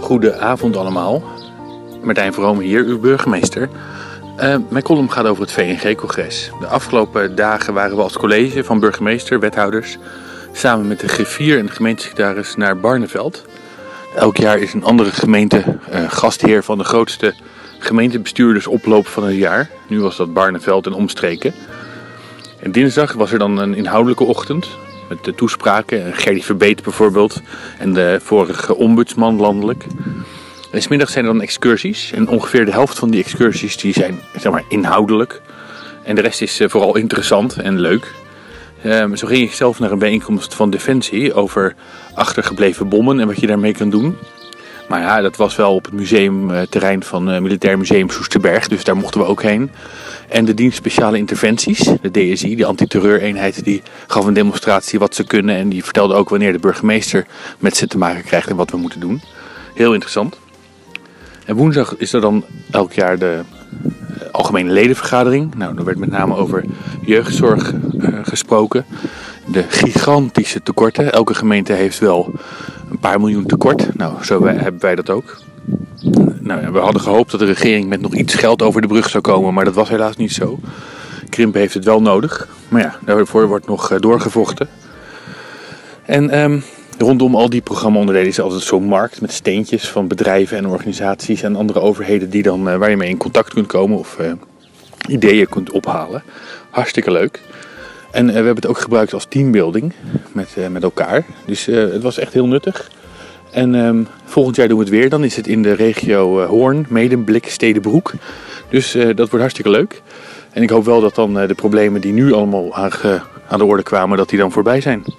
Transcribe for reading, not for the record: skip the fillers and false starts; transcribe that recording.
Goedenavond allemaal. Martijn Vrome hier, uw burgemeester. Mijn column gaat over het VNG-congres. De afgelopen dagen waren we als college van burgemeester, wethouders, samen met de griffier en de gemeentesecretaris naar Barneveld. Elk jaar is een andere gemeente gastheer van de grootste gemeentebestuurdersoploop van het jaar. Nu was dat Barneveld en omstreken. En dinsdag was er dan een inhoudelijke ochtend met de toespraken. Gerdy Verbeet bijvoorbeeld en de vorige ombudsman landelijk. En 's middags zijn er dan excursies. En ongeveer de helft van die excursies die zijn inhoudelijk. En de rest is vooral interessant en leuk. Zo ging ik zelf naar een bijeenkomst van Defensie over achtergebleven bommen en wat je daarmee kan doen. Maar ja, dat was wel op het museumterrein van Militair Museum Soesterberg, dus daar mochten we ook heen. En de dienst speciale interventies, de DSI, de antiterreureenheid, die gaf een demonstratie wat ze kunnen. En die vertelde ook wanneer de burgemeester met ze te maken krijgt en wat we moeten doen. Heel interessant. En woensdag is er dan elk jaar de algemene ledenvergadering. Nou, er werd met name over jeugdzorg gesproken. De gigantische tekorten. Elke gemeente heeft wel een paar miljoen tekort. Nou, zo hebben wij dat ook. Nou ja, we hadden gehoopt dat de regering met nog iets geld over de brug zou komen, maar dat was helaas niet zo. Krimpen heeft het wel nodig. Maar ja, daarvoor wordt nog doorgevochten. En rondom al die programmaonderdelen is altijd zo'n markt met steentjes van bedrijven en organisaties en andere overheden die dan, waar je mee in contact kunt komen of ideeën kunt ophalen. Hartstikke leuk. En we hebben het ook gebruikt als teambuilding met elkaar. Dus het was echt heel nuttig. En volgend jaar doen we het weer. Dan is het in de regio Hoorn, Medemblik, Stedenbroek. Dus dat wordt hartstikke leuk. En ik hoop wel dat dan de problemen die nu allemaal aan de orde kwamen, dat die dan voorbij zijn.